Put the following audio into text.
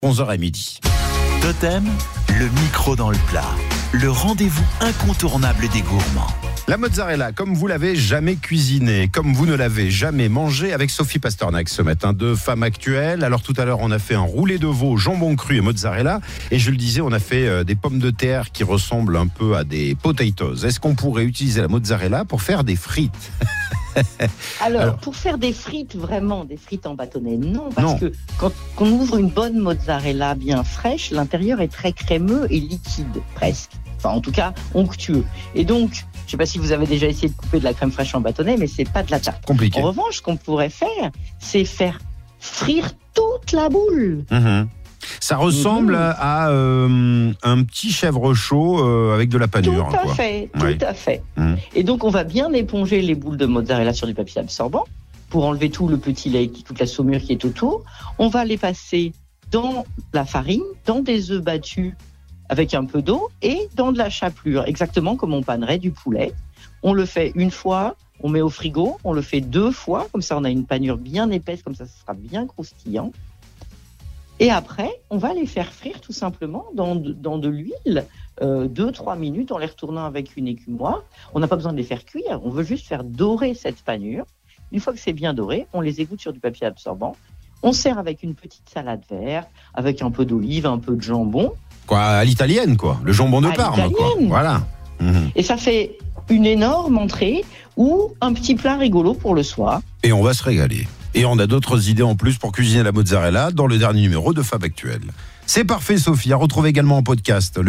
11h à midi. Totem, le micro dans le plat. Le rendez-vous incontournable des gourmands. La mozzarella, comme vous l'avez jamais cuisinée, comme vous ne l'avez jamais mangée, avec Sophie Pasternak ce matin, de Femme Actuelle. Alors tout à l'heure, on a fait un roulé de veau, jambon cru et mozzarella. Et je le disais, on a fait des pommes de terre qui ressemblent un peu à des potatoes. Est-ce qu'on pourrait utiliser la mozzarella pour faire des frites ? Alors, pour faire des frites, vraiment, des frites en bâtonnet, non, parce que quand on ouvre une bonne mozzarella bien fraîche, l'intérieur est très crémeux et liquide, presque. Enfin, en tout cas, onctueux. Et donc, je ne sais pas si vous avez déjà essayé de couper de la crème fraîche en bâtonnet, mais c'est pas de la tarte. Compliqué. En revanche, ce qu'on pourrait faire, c'est faire frire toute la boule. Mmh. Ça ressemble à un petit chèvre chaud avec de la panure. Tout à fait. Mmh. Et donc, on va bien éponger les boules de mozzarella sur du papier absorbant pour enlever tout le petit lait, toute la saumure qui est autour. On va les passer dans la farine, dans des œufs battus avec un peu d'eau et dans de la chapelure, exactement comme on panerait du poulet. On le fait une fois, on met au frigo, on le fait 2 fois, comme ça on a une panure bien épaisse, comme ça sera bien croustillant. Et après, on va les faire frire tout simplement dans de l'huile, 2-3 minutes en les retournant avec une écumoire. On n'a pas besoin de les faire cuire, on veut juste faire dorer cette panure. Une fois que c'est bien doré, on les égoutte sur du papier absorbant. On sert avec une petite salade verte, avec un peu d'olive, un peu de jambon. Quoi, à l'italienne, quoi. Le jambon de Parme, quoi. Voilà. Mmh. Et ça fait une énorme entrée ou un petit plat rigolo pour le soir. Et on va se régaler. Et on a d'autres idées en plus pour cuisiner la mozzarella dans le dernier numéro de Femme Actuelle. C'est parfait, Sophie. À retrouver également en podcast.